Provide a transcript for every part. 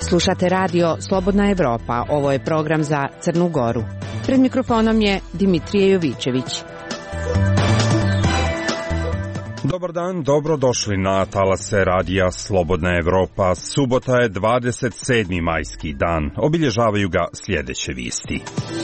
Slušate radio Slobodna Evropa, ovo je program za Crnu Goru. Pred mikrofonom je Dimitrije Jovićević. Dobar dan, dobrodošli na talase radija Slobodna Evropa. Subota je 27. majski dan. Obilježavaju ga sljedeće vijesti.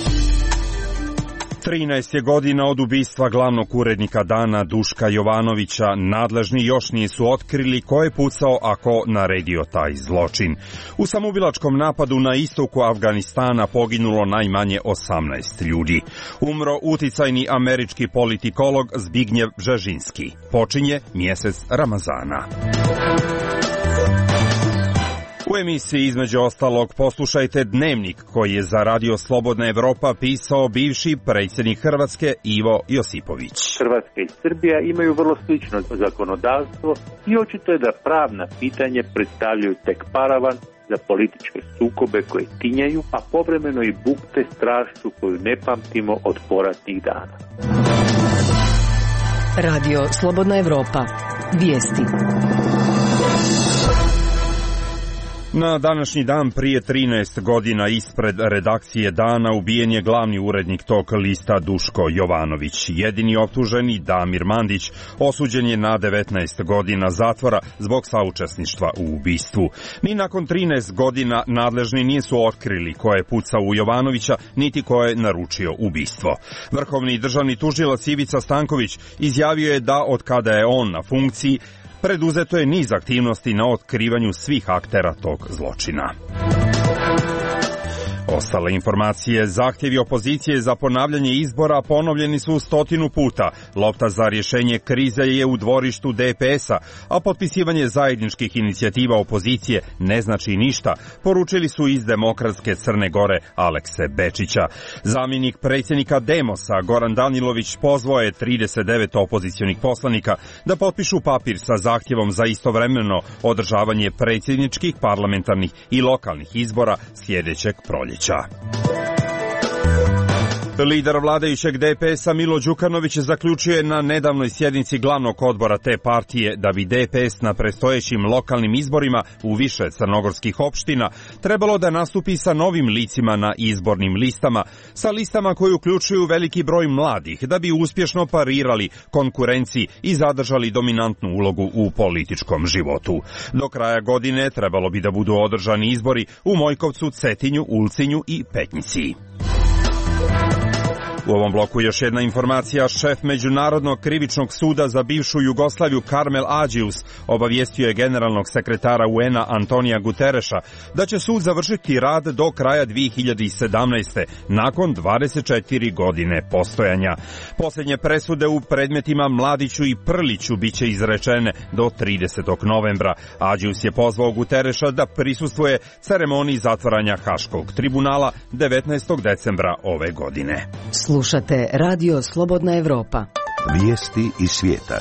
13 je godina od ubistva glavnog urednika Dana Duška Jovanovića. Nadležni još nisu otkrili ko je pucao, a ko naredio taj zločin. U samoubilačkom napadu na istoku Afganistana poginulo najmanje 18 ljudi. Umro uticajni američki politikolog Zbignjev Bžežinski. Počinje mjesec Ramazana. U emisiji između ostalog poslušajte dnevnik koji je za radio Slobodna Evropa pisao bivši predsjednik Hrvatske Ivo Josipović. Hrvatska i Srbija imaju vrlo slično zakonodavstvo i očito je da pravna pitanja predstavljaju tek paravan za političke sukobe koje tinjaju, a povremeno i bukte strašću koju ne pamtimo od poratnih dana. Radio Slobodna Evropa. Vijesti. Na današnji dan prije 13 godina ispred redakcije Dana ubijen je glavni urednik tog lista Duško Jovanović. Jedini optuženi, Damir Mandić, osuđen je na 19 godina zatvora zbog saučesništva u ubistvu. Ni nakon 13 godina nadležni nisu otkrili ko je pucao u Jovanovića, niti ko je naručio ubistvo. Vrhovni državni tužilac Ivica Stanković izjavio je da od kada je on na funkciji preduzeto je niz aktivnosti na otkrivanju svih aktera tog zločina. Ostale informacije, zahtjevi opozicije za ponavljanje izbora ponovljeni su 100 puta. Lopta za rješenje krize je u dvorištu DPS-a, a potpisivanje zajedničkih inicijativa opozicije ne znači ništa, poručili su iz Demokratske Crne Gore Alekse Bečića. Zamjenik predsjednika Demosa Goran Danilović pozvao je 39 opozicionih poslanika da potpišu papir sa zahtjevom za istovremeno održavanje predsjedničkih, parlamentarnih i lokalnih izbora sljedećeg proljeća. Lider vladajućeg DPS-a Milo Đukanović zaključio je na nedavnoj sjednici glavnog odbora te partije da bi DPS na predstojećim lokalnim izborima u više crnogorskih opština trebalo da nastupi sa novim licima na izbornim listama, sa listama koji uključuju veliki broj mladih, da bi uspješno parirali konkurenciji i zadržali dominantnu ulogu u političkom životu. Do kraja godine trebalo bi da budu održani izbori u Mojkovcu, Cetinju, Ulcinju i Petnici. U ovom bloku još jedna informacija. Šef Međunarodnog krivičnog suda za bivšu Jugoslaviju Karmel Ađius obavijestio je generalnog sekretara UN-a Antonija Gutereša da će sud završiti rad do kraja 2017. nakon 24 godine postojanja. Posljednje presude u predmetima Mladiću i Prliću biće izrečene do 30. novembra. Ađius je pozvao Gutereša da prisustvuje ceremoniji zatvaranja Haškog tribunala 19. decembra ove godine. Slušate radio Slobodna Evropa. Vijesti iz svijeta.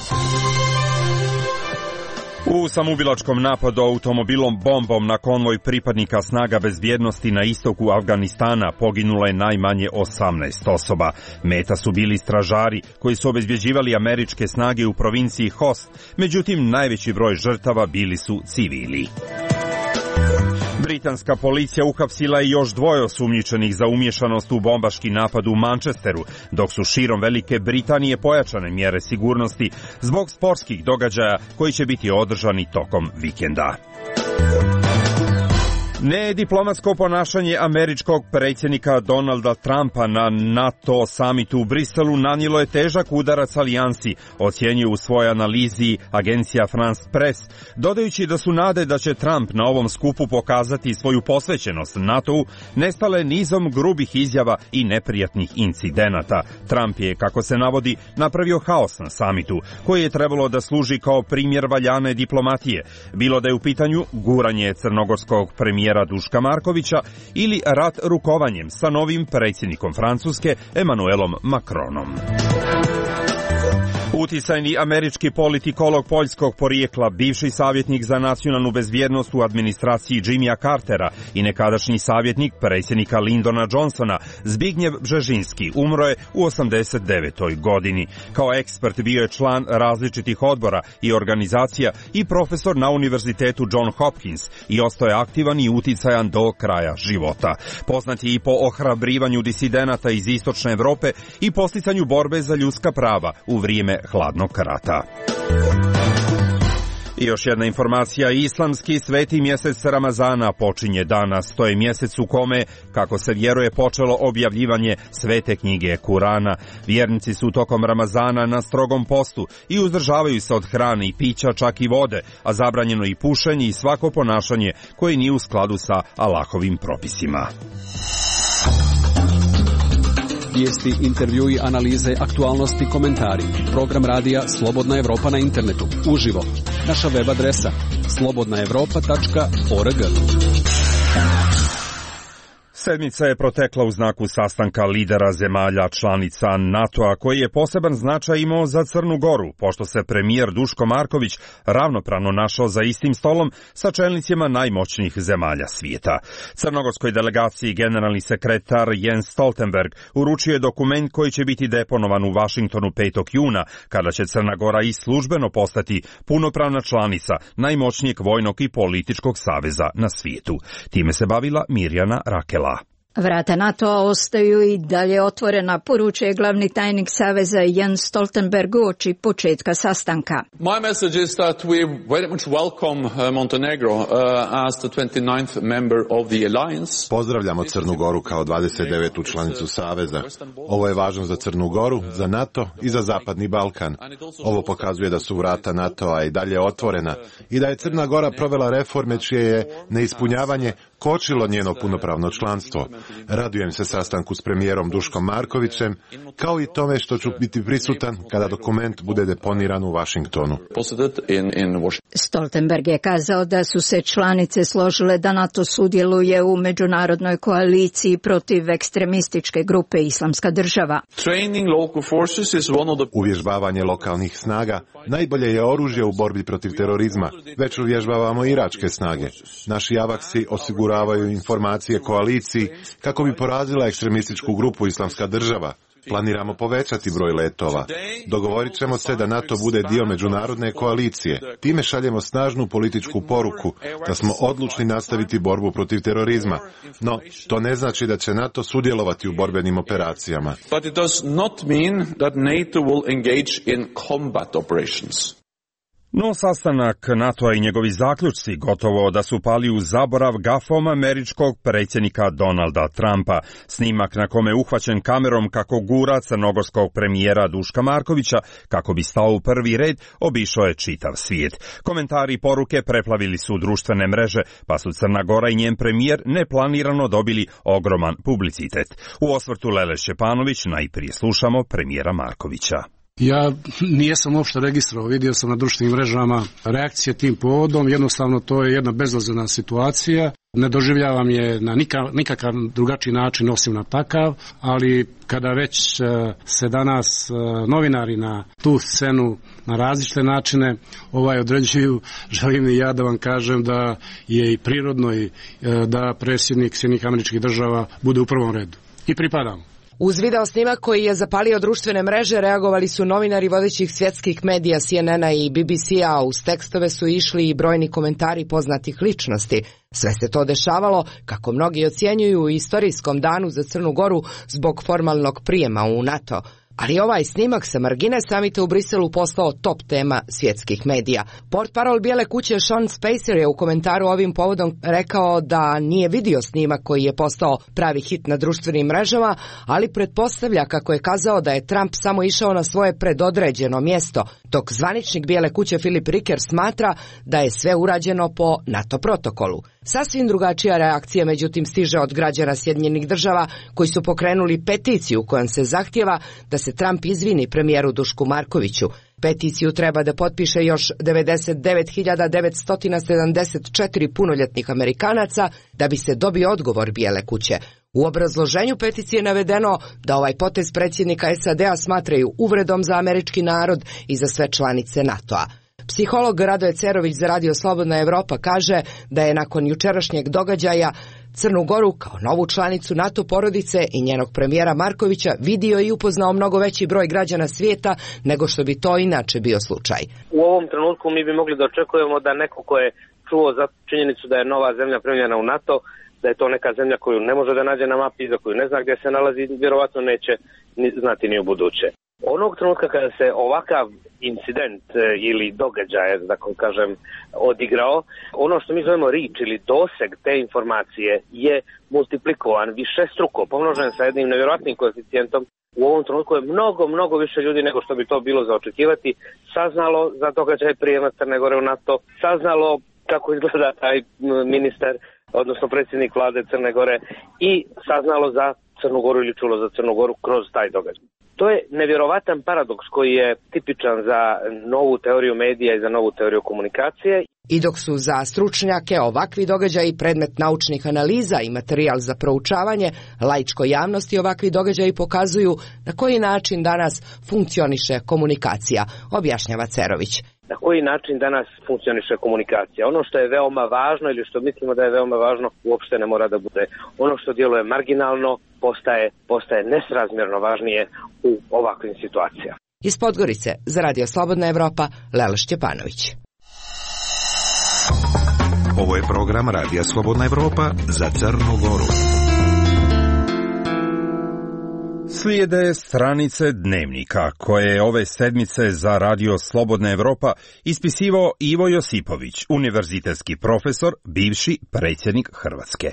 U samoubilačkom napadu automobilom bombom na konvoj pripadnika snaga bezbjednosti na istoku Afganistana poginulo je najmanje 18 osoba. Meta su bili stražari koji su obezbjeđivali američke snage u provinciji Host, međutim najveći broj žrtava bili su civili. Britanska policija uhapsila je još 2 osumnjičenih za umješanost u bombaški napad u Manchesteru, dok su širom Velike Britanije pojačane mjere sigurnosti zbog sportskih događaja koji će biti održani tokom vikenda. Nediplomatsko ponašanje američkog predsjednika Donalda Trumpa na NATO samitu u Briselu nanijelo je težak udarac alijansi, ocjenjuje u svojoj analizi agencija France Press, dodajući da su nade da će Trump na ovom skupu pokazati svoju posvećenost NATO-u nestale nizom grubih izjava i neprijatnih incidenata. Trump je, kako se navodi, napravio haos na samitu, koji je trebalo da služi kao primjer valjane diplomatije, bilo da je u pitanju guranje crnogorskog premijera Duška Markovića ili rat rukovanjem sa novim predsjednikom Francuske Emmanuelom Macronom. Uticajni američki politikolog poljskog porijekla, bivši savjetnik za nacionalnu bezbjednost u administraciji Jimmya Cartera i nekadašnji savjetnik predsjednika Lyndona Johnsona, Zbigniew Bžežinski, umro je u 89. godini. Kao ekspert bio je član različitih odbora i organizacija i profesor na univerzitetu John Hopkins i ostao je aktivan i uticajan do kraja života. Poznat je i po ohrabrivanju disidenata iz istočne Evrope i posticanju borbe za ljudska prava u vrijeme hladnog rata. I još jedna informacija, islamski sveti mjesec Ramazana počinje danas. To je mjesec u kome, kako se vjeruje, počelo objavljivanje svete knjige Kurana. Vjernici su tokom Ramazana na strogom postu i uzdržavaju se od hrane i pića, čak i vode, a zabranjeno i pušenje i svako ponašanje koje nije u skladu sa Allahovim propisima. Vijesti, intervjui, analize, aktualnosti, komentari. Program radija Slobodna Evropa na internetu. Uživo. Naša web adresa slobodnaevropa.org. Sedmica je protekla u znaku sastanka lidera zemalja članica NATO-a, koji je poseban značaj imao za Crnu Goru, pošto se premijer Duško Marković ravnopravno našao za istim stolom sa čelnicima najmoćnijih zemalja svijeta. Crnogorskoj delegaciji generalni sekretar Jens Stoltenberg uručio je dokument koji će biti deponovan u Vašingtonu 5. juna, kada će Crna Gora i službeno postati punopravna članica najmoćnijeg vojnog i političkog saveza na svijetu. Time se bavila Mirjana Rakela. Vrata NATO-a ostaju i dalje otvorena, poručuje glavni tajnik Saveza Jens Stoltenberg uoči početka sastanka. My message is that we very much welcome Montenegro as the 29th member of the alliance. Pozdravljamo Crnu Goru kao 29. članicu Saveza. Ovo je važno za Crnu Goru, za NATO i za Zapadni Balkan. Ovo pokazuje da su vrata NATO-a i dalje otvorena i da je Crna Gora provela reforme čije je neispunjavanje kočilo njeno punopravno članstvo. Radujem se sastanku s premijerom Duškom Markovićem, kao i tome što ću biti prisutan kada dokument bude deponiran u Vašingtonu. Stoltenberg je kazao da su se članice složile da NATO sudjeluje u međunarodnoj koaliciji protiv ekstremističke grupe Islamska država. Uvježbavanje lokalnih snaga najbolje je oružje u borbi protiv terorizma. Već uvježbavamo iračke snage. Naši avaksi osiguravaju informacije koaliciji kako bi porazila ekstremističku grupu Islamska država. Planiramo povećati broj letova. Dogovorit ćemo se da NATO bude dio međunarodne koalicije. Time šaljemo snažnu političku poruku da smo odlučni nastaviti borbu protiv terorizma. No, to ne znači da će NATO sudjelovati u borbenim operacijama. But it does not mean that NATO will engage in combat operations. No sastanak NATO-a i njegovi zaključci gotovo da su pali u zaborav gafom američkog predsjednika Donalda Trumpa. Snimak na kome je uhvaćen kamerom kako gura crnogorskog premijera Duška Markovića kako bi stao u prvi red, obišao je čitav svijet. Komentari i poruke preplavili su društvene mreže, pa su Crna Gora i njen premijer neplanirano dobili ogroman publicitet. U osvrtu Lele Šćepanović najprije slušamo premijera Markovića. Ja nijesam uopšte registrovao, vidio sam na društvenim mrežama reakcije tim povodom, jednostavno to je jedna bezazlena situacija, ne doživljavam je na nikakav drugačiji način osim na takav, ali kada već se danas novinari na tu scenu na različite načine određuju, želim i ja da vam kažem da je i prirodno i da predsjednik Sjedinjenih Američkih Država bude u prvom redu. I pripadam. Uz video snimak koji je zapalio društvene mreže reagovali su novinari vodećih svjetskih medija CNN-a i BBC-a, uz tekstove su išli i brojni komentari poznatih ličnosti. Sve se to dešavalo, kako mnogi ocjenjuju, u istorijskom danu za Crnu Goru zbog formalnog prijema u NATO. Ali ovaj snimak sa margine samita u Briselu postao top tema svjetskih medija. Portparol Bijele kuće Sean Spicer je u komentaru ovim povodom rekao da nije vidio snimak koji je postao pravi hit na društvenim mrežama, ali pretpostavlja, kako je kazao, da je Trump samo išao na svoje predodređeno mjesto, dok zvaničnik Bijele kuće Philip Ricker smatra da je sve urađeno po NATO protokolu. Sasvim drugačija reakcija međutim stiže od građana Sjedinjenih Država koji su pokrenuli peticiju kojom se zahtijeva da se Trump izvini premijeru Dušku Markoviću. Peticiju treba da potpiše još 99.974 punoljetnih Amerikanaca da bi se dobio odgovor Bijele kuće. U obrazloženju peticije je navedeno da ovaj potez predsjednika SAD-a smatraju uvredom za američki narod i za sve članice NATO-a. Psiholog Radoje Cerović za Radio Slobodna Evropa kaže da je nakon jučerašnjeg događaja Crnu Goru kao novu članicu NATO porodice i njenog premijera Markovića vidio i upoznao mnogo veći broj građana svijeta nego što bi to inače bio slučaj. U ovom trenutku mi bi mogli da očekujemo da neko ko je čuo za činjenicu da je nova zemlja primljena u NATO, da je to neka zemlja koju ne može da nađe na mapi, za koju ne zna gdje se nalazi, vjerovatno neće znati ni u buduće. Onog trenutka kada se ovakav incident ili događaj, da kažem, odigrao, ono što mi zovemo reach ili doseg te informacije je multiplikovan, višestruko, pomnožen sa jednim nevjerojatnim koeficijentom. U ovom trenutku je mnogo više ljudi nego što bi to bilo za očekivati saznalo za događaj prijema Crne Gore u NATO, saznalo kako izgleda taj ministar, odnosno predsjednik vlade Crne Gore i saznalo za Crnu Goru ili čulo za Crnu Goru kroz taj događaj. To je nevjerovatan paradoks koji je tipičan za novu teoriju medija i za novu teoriju komunikacije. I dok su za stručnjake ovakvi događaji predmet naučnih analiza i materijal za proučavanje, laičkoj javnosti ovakvi događaji pokazuju na koji način danas funkcioniše komunikacija, objašnjava Cerović. Na koji način danas funkcioniše komunikacija. Ono što je veoma važno ili što mislimo da je veoma važno uopšte ne mora da bude. Ono što djeluje marginalno postaje nesrazmjerno važnije u ovakvim situacijama. Iz Podgorice za Radio Slobodna Evropa, Lela Šćepanović. Ovo je program Radija Slobodna Evropa za Crnu Goru. Slijede stranice dnevnika koje je ove sedmice za Radio Slobodna Evropa ispisivao Ivo Josipović, univerzitetski profesor, bivši predsjednik Hrvatske.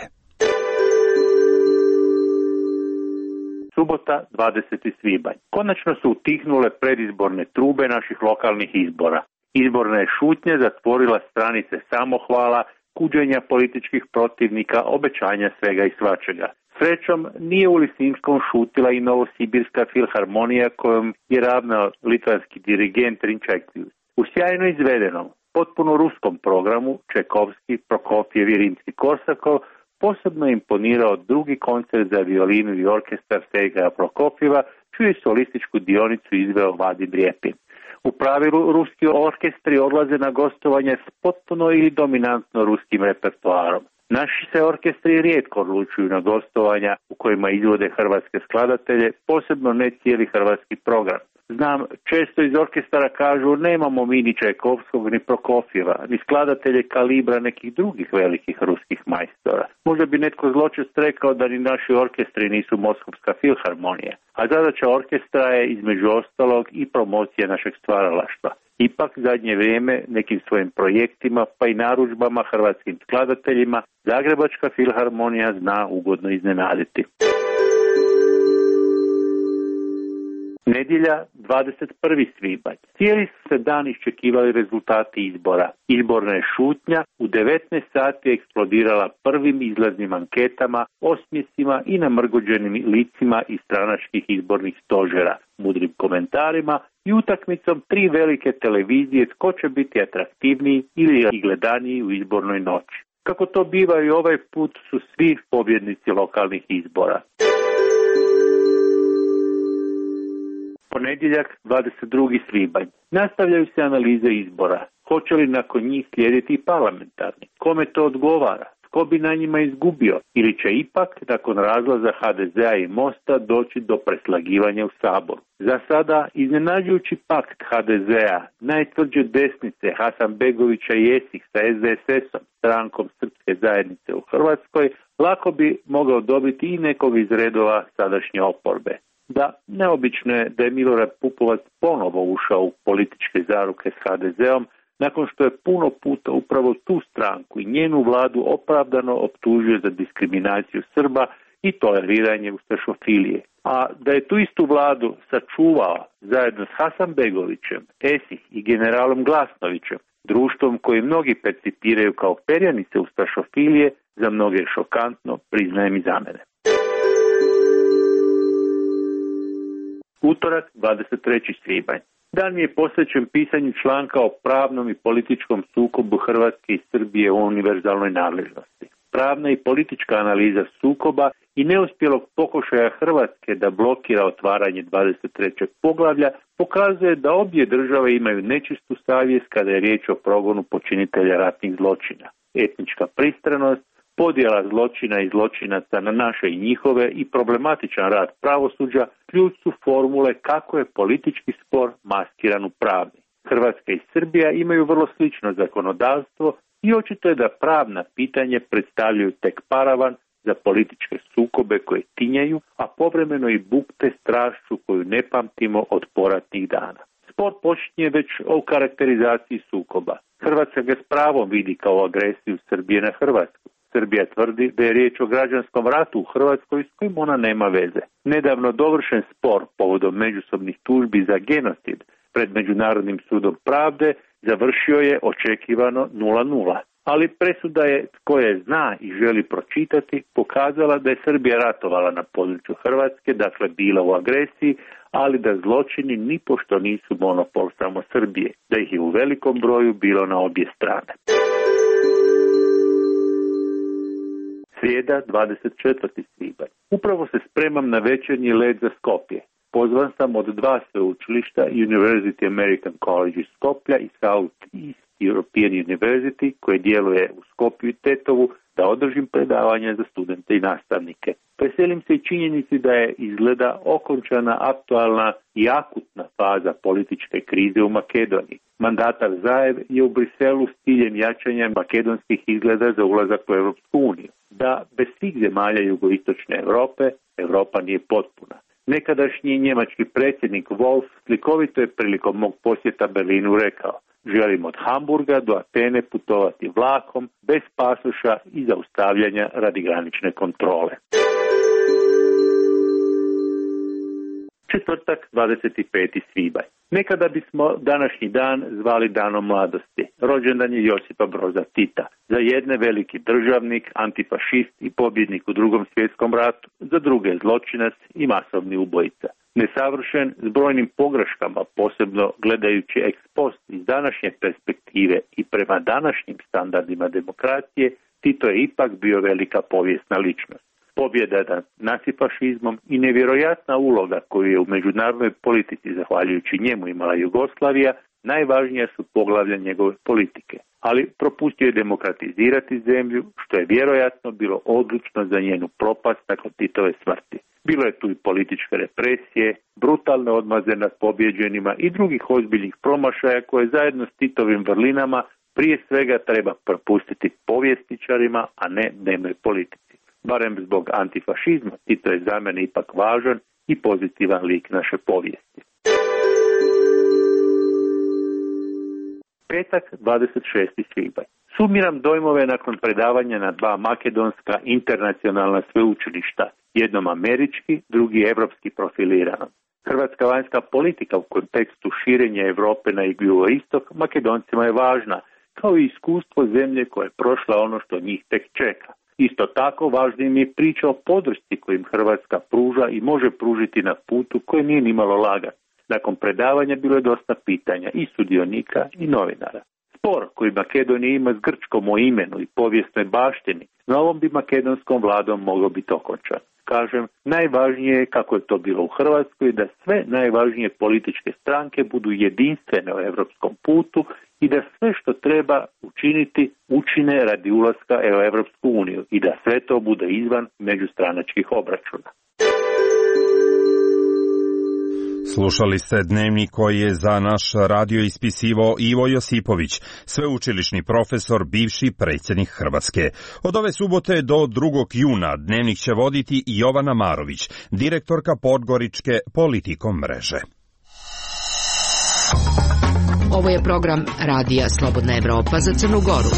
Subota, 20. svibanj. Konačno su utihnule predizborne trube naših lokalnih izbora. Izborna je šutnja zatvorila stranice samohvala, kuđenja političkih protivnika, obećanja svega i svačega. Srećom, nije u Lisinskom šutila i Novosibirska filharmonija kojom je ravnao litvanski dirigent Rinčekvius. U sjajno izvedenom, potpuno ruskom programu Čekovski, Prokofjev i Rimski-Korsakov posebno je imponirao drugi koncert za violinu i orkestar Sergeja Prokofjeva, čiju solističku dionicu izveo Vadim Rjepin. U pravilu ruski orkestri odlaze na gostovanje s potpuno ili dominantno ruskim repertoarom. Naši se orkestri rijetko odlučuju na gostovanja u kojima izvode hrvatske skladatelje, posebno ne cijeli hrvatski program. Znam, često iz orkestara kažu nemamo mi ni Čajkovskog ni Prokofjeva, ni skladatelje kalibra nekih drugih velikih ruskih majstora. Možda bi netko zločest rekao da ni naši orkestri nisu Moskovska filharmonija, a zadaća orkestra je između ostalog i promocija našeg stvaralaštva. Ipak zadnje vrijeme nekim svojim projektima pa i narudžbama hrvatskim skladateljima Zagrebačka filharmonija zna ugodno iznenaditi. Nedjelja, 21. svibanj. Cijeli su se dan iščekivali rezultati izbora. Izborna je šutnja u 19 sati eksplodirala prvim izlaznim anketama, osmjesima i namrgođenim licima iz stranačkih izbornih stožera, mudrim komentarima i utakmicom 3 velike televizije tko će biti atraktivniji ili gledaniji u izbornoj noći. Kako to biva i ovaj put su svi pobjednici lokalnih izbora. Ponedjeljak, 22. svibanj. Nastavljaju se analize izbora. Hoće li nakon njih slijediti i parlamentarni? Kome to odgovara? Tko bi na njima izgubio? Ili će ipak, nakon razlaza HDZ-a i Mosta, doći do preslagivanja u Saboru? Za sada, iznenađujući pakt HDZ-a, najtvrđe desnice Hasanbegovića i Esih sa SDSS-om, strankom Srpske zajednice u Hrvatskoj, lako bi mogao dobiti i nekog iz redova sadašnje oporbe. Da, neobično je da je Milorad Pupovac ponovo ušao u političke zaruke s HDZ-om nakon što je puno puta upravo tu stranku i njenu vladu opravdano optužio za diskriminaciju Srba i toleriranje ustašofilije. A da je tu istu vladu sačuvao zajedno s Hasanbegovićem, Esih i generalom Glasnovićem, društvom koji mnogi percipiraju kao perjanice ustašofilije, za mnoge šokantno, priznajem i za mene. Utorak, 23. svibanj. Dan mi je posvećen pisanju članka o pravnom i političkom sukobu Hrvatske i Srbije u univerzalnoj nadležnosti. Pravna i politička analiza sukoba i neuspjelog pokušaja Hrvatske da blokira otvaranje 23. poglavlja pokazuje da obje države imaju nečistu savjest kada je riječ o progonu počinitelja ratnih zločina. Etnička pristranost, podjela zločina i zločinaca na naše i njihove i problematičan rad pravosuđa ključ su formule kako je politički spor maskiran u pravni. Hrvatska i Srbija imaju vrlo slično zakonodavstvo i očito je da pravna pitanja predstavljaju tek paravan za političke sukobe koje tinjaju, a povremeno i bukte strašću koju ne pamtimo od poratnih dana. Spor počinje već o karakterizaciji sukoba. Hrvatska ga s pravom vidi kao agresiju Srbije na Hrvatsku. Srbija tvrdi da je riječ o građanskom ratu u Hrvatskoj s kojim ona nema veze. Nedavno dovršen spor povodom međusobnih tužbi za genocid pred Međunarodnim sudom pravde završio je očekivano 0:0. Ali presuda je, tko je zna i želi pročitati, pokazala da je Srbija ratovala na području Hrvatske, dakle bila u agresiji, ali da zločini nipošto nisu monopol samo Srbije, da ih je u velikom broju bilo na obje strane. Srijeda, 24. svibanj. Upravo se spremam na večernji let za Skopje. Pozvan sam od dva sveučilišta, University American College iz Skoplja i South East European University, koje djeluje u Skopju i Tetovu, da održim predavanja za studente i nastavnike. Veselim se i činjenici da je izgleda okončana aktualna i akutna faza političke krize u Makedoniji. Mandatar Zaev je u Briselu s ciljem jačanja makedonskih izgleda za ulazak u Europsku uniju. Da bez svih zemalja jugoistočne Europe, Europa nije potpuna. Nekadašnji njemački predsjednik Wolf slikovito je prilikom mog posjeta Berlinu rekao: želim od Hamburga do Atene putovati vlakom, bez pasoša i zaustavljanja radi granične kontrole. Četvrtak, 25. svibanj. Nekada bismo današnji dan zvali danom mladosti. Rođendan je Josipa Broza Tita. Za jedne veliki državnik, antifašist i pobjednik u Drugom svjetskom ratu, za druge zločinac i masovni ubojica. Nesavršen, s brojnim pogreškama, posebno gledajući ex post iz današnje perspektive i prema današnjim standardima demokracije, Tito je ipak bio velika povijesna ličnost. Pobjeda nad nacifašizmom i nevjerojatna uloga koju je u međunarodnoj politici zahvaljujući njemu imala Jugoslavija, najvažnija su poglavlja njegove politike. Ali propustio je demokratizirati zemlju, što je vjerojatno bilo odlučno za njenu propast nakon Titove smrti. Bilo je tu i političke represije, brutalne odmaze nad pobjeđenima i drugih ozbiljnih promašaja koje zajedno s Titovim vrlinama prije svega treba propustiti povjesničarima, a ne dnevnoj politici. Barem zbog antifašizma, Tito je za mene ipak važan i pozitivan lik naše povijesti. Petak, 26. svibanj. Sumiram dojmove nakon predavanja na dva makedonska internacionalna sveučilišta, jednom američki, drugi evropski profiliranom. Hrvatska vanjska politika u kontekstu širenja Europe na jugoistok Makedoncima je važna, kao i iskustvo zemlje koja je prošla ono što njih tek čeka. Isto tako važnim je priča o podršci kojim Hrvatska pruža i može pružiti na putu koji nije nimalo lagan. Nakon predavanja bilo je dosta pitanja i sudionika i novinara. Spor koji Makedonija ima s Grčkom o imenu i povijesnoj baštini, s novom bi makedonskom vladom mogao biti okončan. Kažem, najvažnije je, kako je to bilo u Hrvatskoj, da sve najvažnije političke stranke budu jedinstvene u europskom putu i da sve što treba učiniti učine radi ulaska u Europsku uniju i da sve to bude izvan međustranačkih obračuna. Slušali ste dnevnik koji je za naš radio ispisivao Ivo Josipović, sveučilišni profesor, bivši predsjednik Hrvatske. Od ove subote do 2. juna dnevnik će voditi Jovana Marović, direktorka Podgoričke Politikom mreže. Ovo je program Radija Slobodna Evropa za Crnu Goru.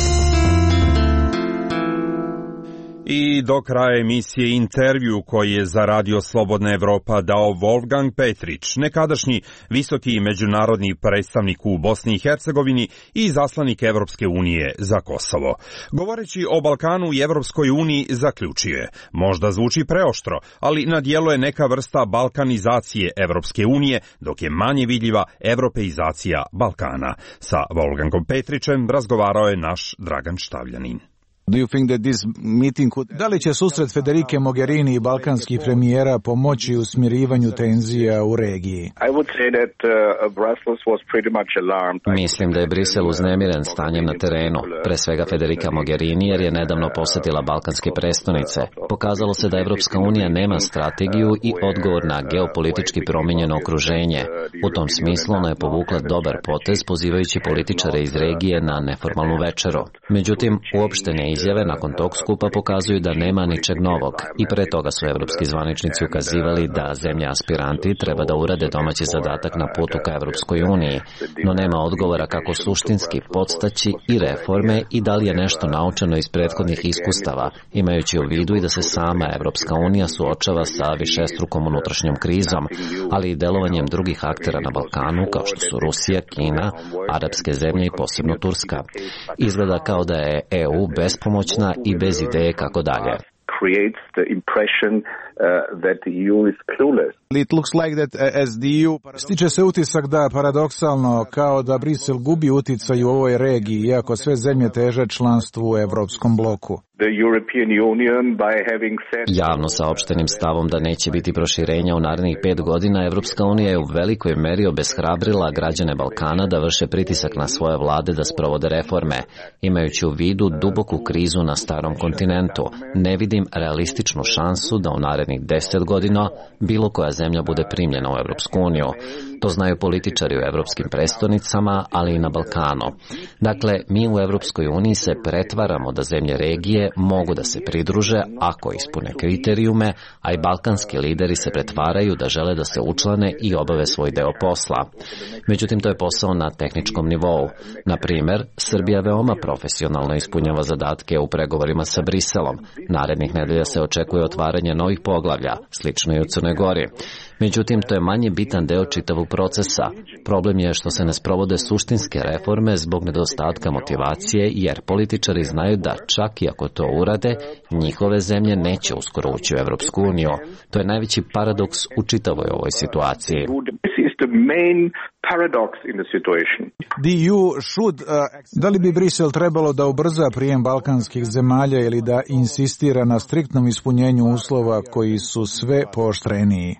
I do kraja emisije intervju koji je za Radio Slobodna Evropa dao Wolfgang Petrić, nekadašnji visoki međunarodni predstavnik u Bosni i Hercegovini i zaslanik Evropske unije za Kosovo. Govoreći o Balkanu i Evropskoj uniji zaključio je: možda zvuči preoštro, ali na djelu je neka vrsta balkanizacije Evropske unije, dok je manje vidljiva europeizacija Balkana. Sa Wolfgangom Petrićem razgovarao je naš Dragan Štavljanin. Da li će susret Federike Mogherini i balkanskih premijera pomoći u smirivanju tenzija u regiji? Mislim da je Brisel uznemiren stanjem na terenu, pre svega Federica Mogherini, jer je nedavno posetila balkanske prestonice. Pokazalo se da Evropska unija nema strategiju i odgovor na geopolitički promijenjeno okruženje. U tom smislu ona je povukla dobar potez pozivajući političare iz regije na neformalnu večeru. Međutim, uopštene izjave nakon tog skupa pokazuju da nema ničeg novog i pre toga su evropski zvaničnici ukazivali da zemlje aspiranti treba da urade domaći zadatak na putu ka Evropskoj uniji, no nema odgovora kako suštinski podstaći i reforme i da li je nešto naučeno iz prethodnih iskustava, imajući u vidu i da se sama Evropska unija suočava sa višestrukom unutrašnjom krizom, ali i delovanjem drugih aktera na Balkanu kao što su Rusija, Kina, arapske zemlje i posebno Turska. Izgleda kao da je EU bespomoćna i bez ideje kako dalje. Stiče se utisak da, paradoksalno, kao da Brisel gubi uticaj u ovoj regiji, iako sve zemlje teže članstvu u Evropskom bloku. Javno saopštenim stavom da neće biti proširenja u narednih 5 godina, Evropska unija je u velikoj meri obeshrabrila građane Balkana da vrše pritisak na svoje vlade da sprovode reforme, imajući u vidu duboku krizu na starom kontinentu. Ne vidim realističnu šansu da u narednih 10 godina bilo koja zemlja bude primljena u Evropsku uniju. To znaju političari u evropskim prestonicama, ali i na Balkanu. Dakle, mi u Evropskoj uniji se pretvaramo da zemlje regije mogu da se pridruže ako ispune kriterijume, a i balkanski lideri se pretvaraju da žele da se učlane i obave svoj deo posla. Međutim, to je posao na tehničkom nivou. Na primer, Srbija veoma profesionalno ispunjava zadatke u pregovorima sa Briselom. Narednih nedelja se očekuje otvaranje novih poglavlja, slično i u Crnoj Gori. Međutim, to je manje bitan deo čitavog procesa. Problem je što se ne sprovode suštinske reforme zbog nedostatka motivacije, jer političari znaju da čak i ako to urade, njihove zemlje neće uskoro ući u Evropsku uniju. To je najveći paradoks u čitavoj ovoj situaciji. Da li bi Brisel trebalo da ubrza prijem balkanskih zemalja ili da insistira na striktnom ispunjenju uslova koji su sve pooštreniji?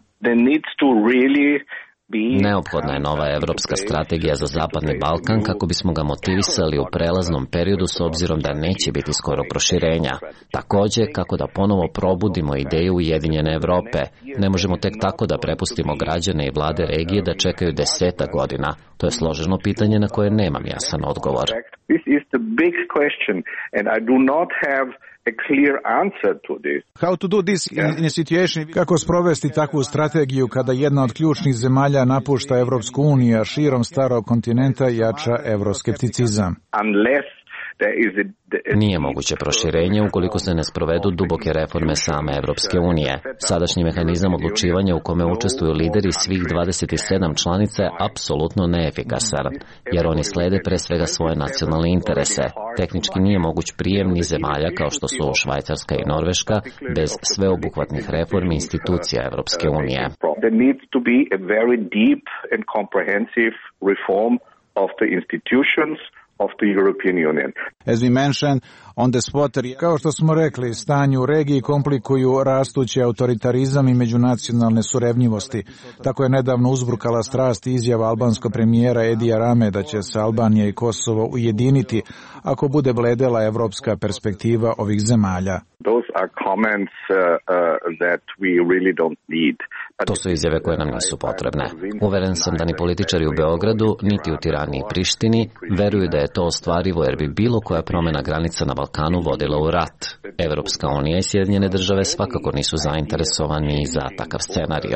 Neophodna je nova evropska strategija za Zapadni Balkan kako bismo ga motivisali u prelaznom periodu s obzirom da neće biti skoro proširenja. Takođe, kako da ponovo probudimo ideju Ujedinjene Evrope. Ne možemo tek tako da prepustimo građane i vlade regije da čekaju 10 godina. To je složeno pitanje na koje nemam jasan odgovor. Kako sprovesti takvu strategiju kada jedna od ključnih zemalja napušta Evropsku uniju, a širom starog kontinenta jača evroskepticizam? Nije moguće proširenje ukoliko se ne sprovedu duboke reforme same Evropske unije. Sadašnji mehanizam odlučivanja u kome učestvuju lideri svih 27 članica je apsolutno neefikasan, jer oni slede pre svega svoje nacionalne interese. Tehnički nije moguć prijem ni zemalja kao što su Švajcarska i Norveška bez sveobuhvatnih reformi institucija Evropske unije. Kao što smo rekli, stanje u regiji komplikuju rastući autoritarizam i međunacionalne surevnjivosti. Tako je nedavno uzburkala strast izjava albanskog premijera Edija Rame da će se Albanija i Kosovo ujediniti ako bude bledela evropska perspektiva ovih zemalja. To su izjave koje nam nisu potrebne. Uveren sam da ni političari u Beogradu, niti u Tirani i Prištini veruju da je to ostvarivo jer bi bilo koja promjena granica na Balkanu vodila u rat. Evropska unija i Sjedinjene države svakako nisu zainteresovani za takav scenario.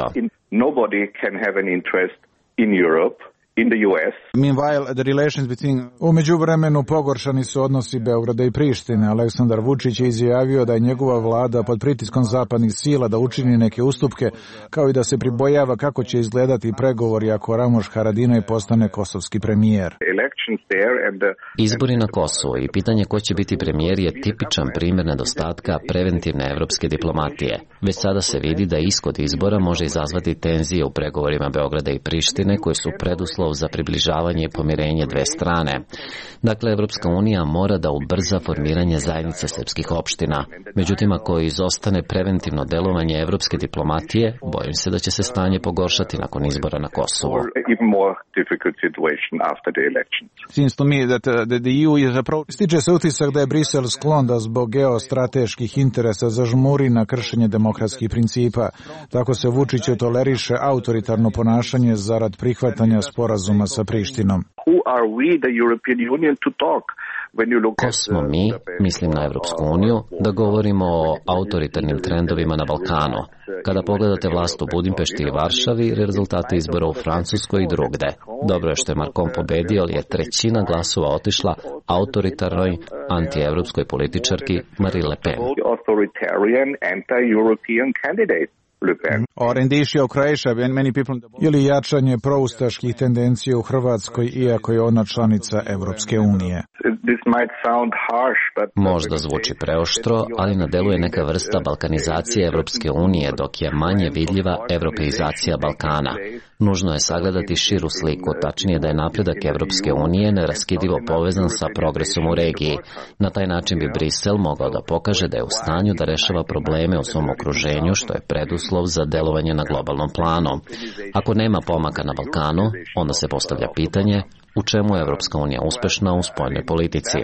U međuvremenu pogoršani su odnosi Beograda i Prištine. Aleksandar Vučić je izjavio da je njegova vlada pod pritiskom zapadnih sila da učini neke ustupke, kao i da se pribojava kako će izgledati pregovori ako Ramoš Haradinaj postane kosovski premijer. Izbori na Kosovu i pitanje ko će biti premijer je tipičan primjer nedostatka preventivne evropske diplomatije. Već sada se vidi da ishod izbora može izazvati tenzije u pregovorima Beograda i Prištine koje su preduslov preduslov za približavanje i pomirenje dve strane. Dakle, Evropska unija mora da ubrza formiranje zajednice srpskih opština. Međutim, ako izostane preventivno delovanje evropske diplomatije, bojim se da će se stanje pogoršati nakon izbora na Kosovu. Stiče se utisak da je Brisel sklon da zbog geostrateških interesa zažmuri na kršenje demokratskih principa. Tako se Vučiću toleriše autoritarno ponašanje zarad prihvatanja sporazuma sa Prištinom. Ko smo mi, mislim na Evropsku uniju, da govorimo o autoritarnim trendovima na Balkanu? Kada pogledate vlast u Budimpešti i Varšavi, rezultate izbora u Francuskoj i drugde. Dobro je što je Macron pobedio, ali je trećina glasova otišla autoritarnoj, antievropskoj političarki Marine Le Pen. Je li jačanje proustaških tendencija u Hrvatskoj, iako je ona članica Evropske unije? Možda zvuči preoštro, ali na delu je neka vrsta balkanizacije Evropske unije, dok je manje vidljiva evropeizacija Balkana. Nužno je sagledati širu sliku, tačnije da je napredak Evropske unije neraskidivo povezan sa progresom u regiji. Na taj način bi Brisel mogao da pokaže da je u stanju da rešava probleme u svom okruženju, što je preduslov za delovanje na globalnom planu. Ako nema pomaka na Balkanu, onda se postavlja pitanje u čemu je Evropska unija uspešna u spoljnoj politici.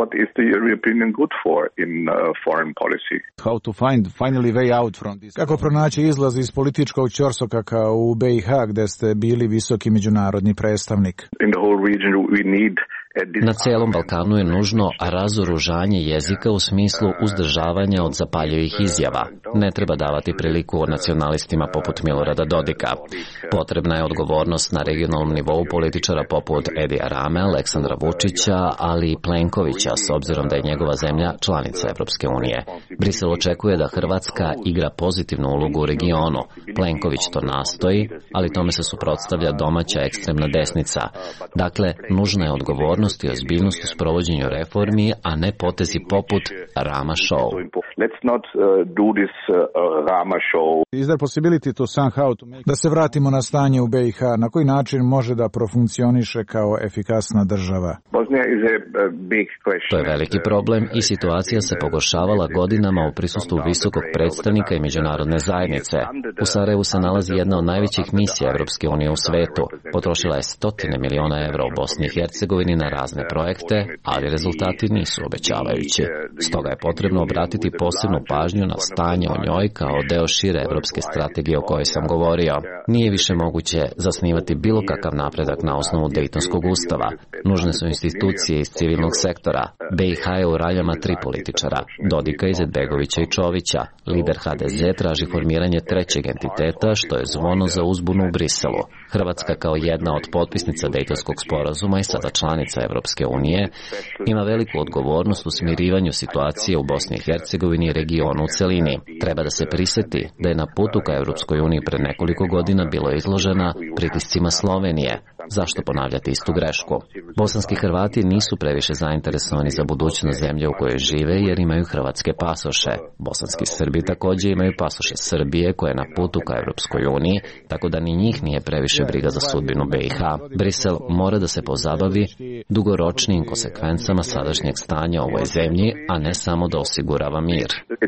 Kako pronaći izlaz iz političkog ćorsokaka u BiH, gde ste bili visoki međunarodni predstavnik? Na celom Balkanu je nužno razoružanje jezika u smislu uzdržavanja od zapaljivih izjava. Ne treba davati priliku nacionalistima poput Milorada Dodika. Potrebna je odgovornost na regionalnom nivou političara poput Edija Rame, Aleksandra Vučića, ali i Plenkovića, s obzirom da je njegova zemlja članica Evropske unije. Brisel očekuje da Hrvatska igra pozitivnu ulogu u regionu. Plenković to nastoji, ali tome se suprotstavlja domaća ekstremna desnica. Dakle, nužna je odgovornost i ozbiljnost u sprovođenju reformi, a ne potezi poput Rama show. Da se vratimo na stanje u BiH, na koji način može da profunkcioniše kao efikasna država? To je veliki problem i situacija se pogoršavala godinama u prisustvu visokog predstavnika i međunarodne zajednice. U Sarajevu se nalazi jedna od najvećih misija Evropske unije u svetu. Potrošila je stotine miliona evra u Bosni i Hercegovini na razne projekte, ali rezultati nisu obećavajući. Stoga je potrebno obratiti posebnu pažnju na stanje u njoj kao deo šire evropske strategije o kojoj sam govorio. Nije više moguće zasnivati bilo kakav napredak na osnovu Dejtonskog ustava. Nužne su institucije iz civilnog sektora. BiH je u raljama tri političara, Dodika, Izetbegovića i Čovića. Lider HDZ traži formiranje trećeg entiteta, što je zvono za uzbunu u Briselu. Hrvatska kao jedna od potpisnica Dejtonskog sporazuma i sada članica Evropske unije ima veliku odgovornost u smirivanju situacije u Bosni i Hercegovini i regionu u celini. Treba da se priseti da je na putu ka Evropskoj uniji pred nekoliko godina bilo izložena pritiscima Slovenije. Zašto ponavljati istu grešku? Bosanski Hrvati nisu previše zainteresovani za budućnost zemlje u kojoj žive jer imaju hrvatske pasoše. Bosanski Srbi također imaju pasoše Srbije koje je na putu ka Evropskoj uniji, tako da ni njih nije previše briga za sudbinu BiH. Brisel mora da se pozabavi dugoročnim konsekvencama sadašnjeg stanja u ovoj zemlji, a ne samo da osigurava mir.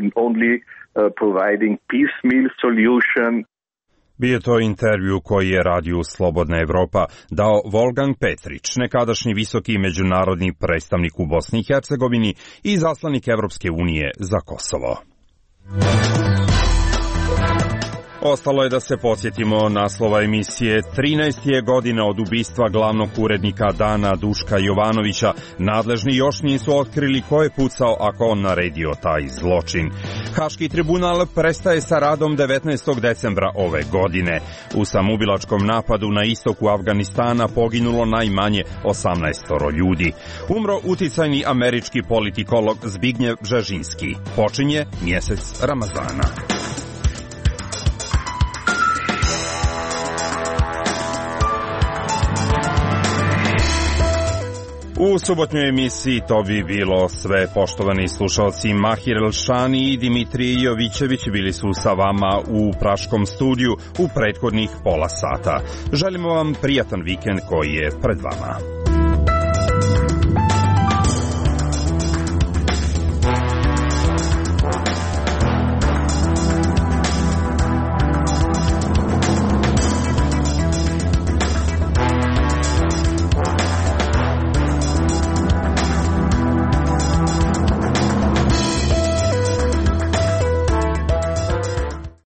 Bio to intervju koji je radiju Slobodna Evropa dao Wolfgang Petrić, nekadašnji visoki međunarodni predstavnik u Bosni i Hercegovini i izaslanik Evropske unije za Kosovo. Ostalo je da se podsjetimo naslova emisije. 13 je godina od ubistva glavnog urednika Dana Duška Jovanovića. Nadležni još nisu otkrili ko je pucao ako on naredio taj zločin. Haški tribunal prestaje sa radom 19. decembra ove godine. U samoubilačkom napadu na istoku Afganistana poginulo najmanje 18 ljudi. Umro uticajni američki politikolog Zbignjev Bžežinski. Počinje mjesec Ramazana. U subotnjoj emisiji to bi bilo sve. Poštovani slušalci, Mahir Elšani i Dimitrije Jovićević bili su sa vama u Praškom studiju u prethodnih pola sata. Želimo vam prijatan vikend koji je pred vama.